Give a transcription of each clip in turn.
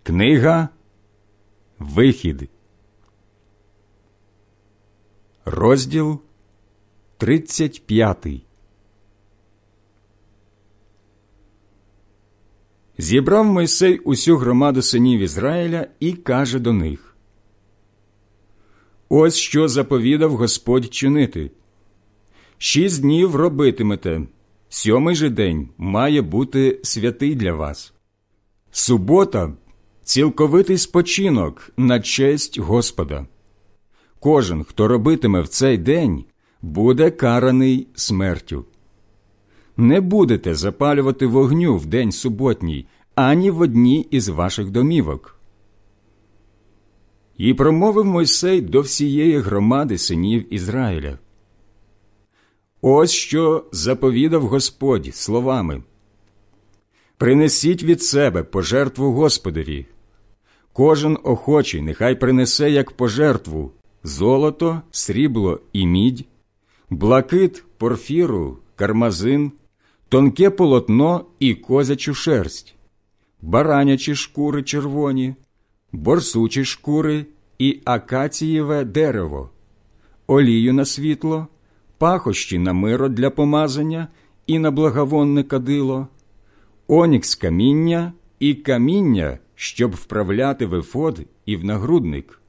Книга Вихід, розділ 35. Зібрав Мойсей усю громаду синів Ізраїля і каже до них: «Ось що заповідав Господь чинити. 6 днів робитимете, 7-й же день має бути святий для вас. Субота – цілковитий спочинок на честь Господа. Кожен, хто робитиме в цей день, буде караний смертю. Не будете запалювати вогню в день суботній, ані в одній із ваших домівок». І промовив Мойсей до всієї громади синів Ізраїля: «Ось що заповідав Господь словами: принесіть від себе пожертву Господові. Кожен охочий нехай принесе як пожертву золото, срібло і мідь, блакит, порфіру, кармазин, тонке полотно і козячу шерсть, баранячі шкури червоні, борсучі шкури і акацієве дерево, олію на світло, пахощі на миро для помазання і на благовонне кадило, онікс каміння і каміння, щоб вправляти в ефод і в нагрудник.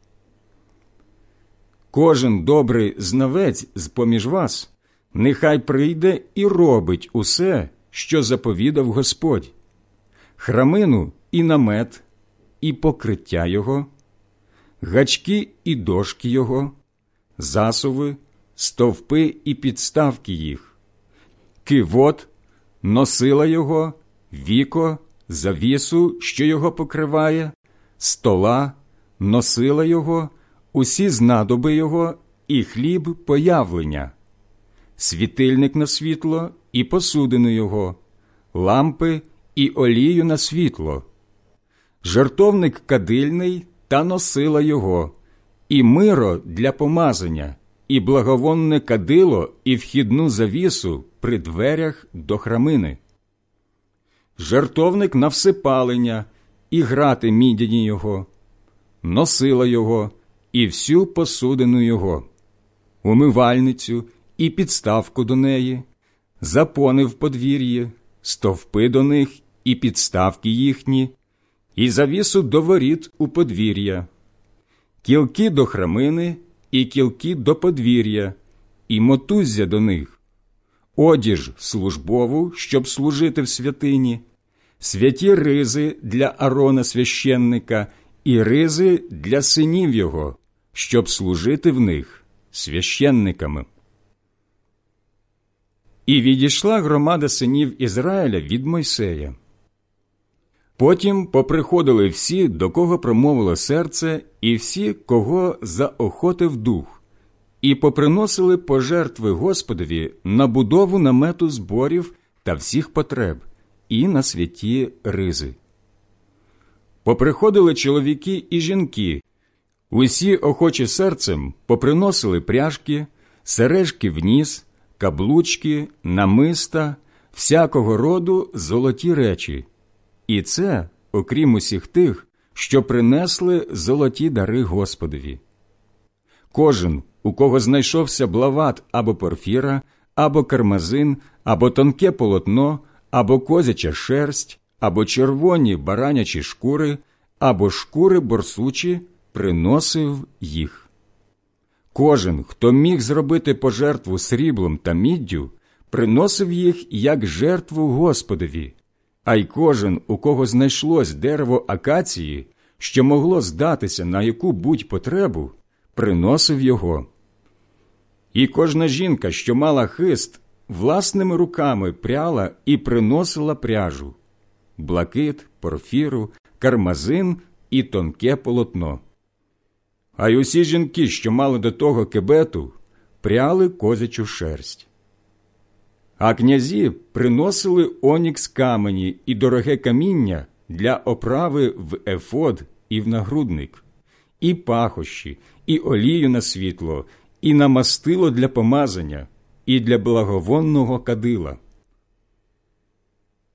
Кожен добрий знавець з-поміж вас нехай прийде і робить усе, що заповідав Господь: храмину і намет, і покриття його, гачки і дошки його, засуви, стовпи і підставки їх, кивот, носила його, віко, завісу, що його покриває, стола, носила його, усі знадоби його і хліб появлення, світильник на світло і посудину його, лампи і олію на світло, жертовник кадильний та носила його, і миро для помазання, і благовонне кадило і вхідну завісу при дверях до храмини, жертовник на всипалення і грати мідяні його, носила його і всю посудину його, умивальницю і підставку до неї, запони в подвір'ї, стовпи до них і підставки їхні, і завісу до воріт у подвір'я, кілки до храмини і кілки до подвір'я, і мотуззя до них, одіж службову, щоб служити в святині, святі ризи для Арона священника і ризи для синів його, щоб служити в них священниками. І відійшла громада синів Ізраїля від Мойсея. Потім поприходили всі, до кого промовило серце, і всі, кого заохотив дух, і поприносили пожертви Господові на будову намету зборів та всіх потреб, і на святі ризи. Поприходили чоловіки і жінки, усі охочі серцем поприносили пряжки, сережки в ніс, каблучки, намиста, всякого роду золоті речі. І це, окрім усіх тих, що принесли золоті дари Господові. Кожен, у кого знайшовся блават або порфіра, або кармазин, або тонке полотно, або козяча шерсть, або червоні баранячі шкури, або шкури борсучі, приносив їх. Кожен, хто міг зробити пожертву сріблом та міддю, приносив їх як жертву Господові, а й кожен, у кого знайшлось дерево акації, що могло здатися на яку-будь потребу, приносив його. І кожна жінка, що мала хист, власними руками пряла і приносила пряжу, блакит, порфіру, кармазин і тонке полотно. А й усі жінки, що мали до того кебету, пряли козячу шерсть. А князі приносили онікс камені і дороге каміння для оправи в ефод і в нагрудник, і пахощі, і олію на світло, і на мастило для помазання, і для благовонного кадила.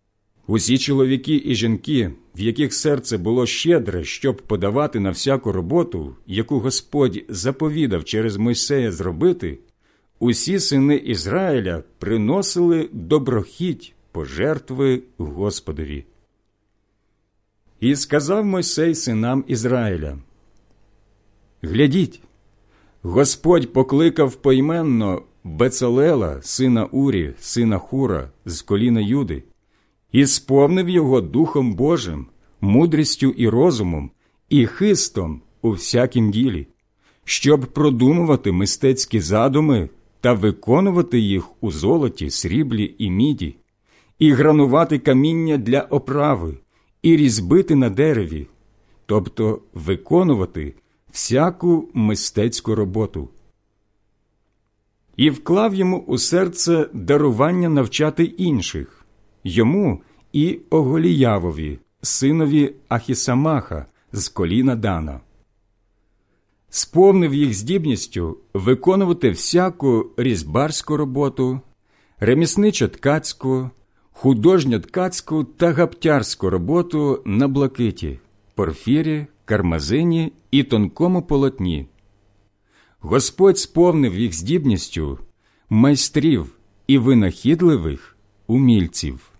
Усі чоловіки і жінки, в яких серце було щедре, щоб подавати на всяку роботу, яку Господь заповідав через Мойсея зробити, усі сини Ізраїля приносили доброхіть пожертви Господові. І сказав Мойсей синам Ізраїля: «Глядіть, Господь покликав поіменно Бецалела, сина Урі, сина Хура, з коліна Юди, і сповнив його Духом Божим, мудрістю і розумом, і хистом у всякім ділі, щоб продумувати мистецькі задуми та виконувати їх у золоті, сріблі і міді, і гранувати каміння для оправи, і різьбити на дереві, тобто виконувати всяку мистецьку роботу. І вклав йому у серце дарування навчати інших, йому і Оголіявові, синові Ахісамаха, з коліна Дана. Сповнив їх здібністю виконувати всяку різьбарську роботу, ремісничо-ткацьку, художньо-ткацьку та гаптярську роботу на блакиті, порфірі, кармазині і тонкому полотні. Господь сповнив їх здібністю майстрів і винахідливих умільців.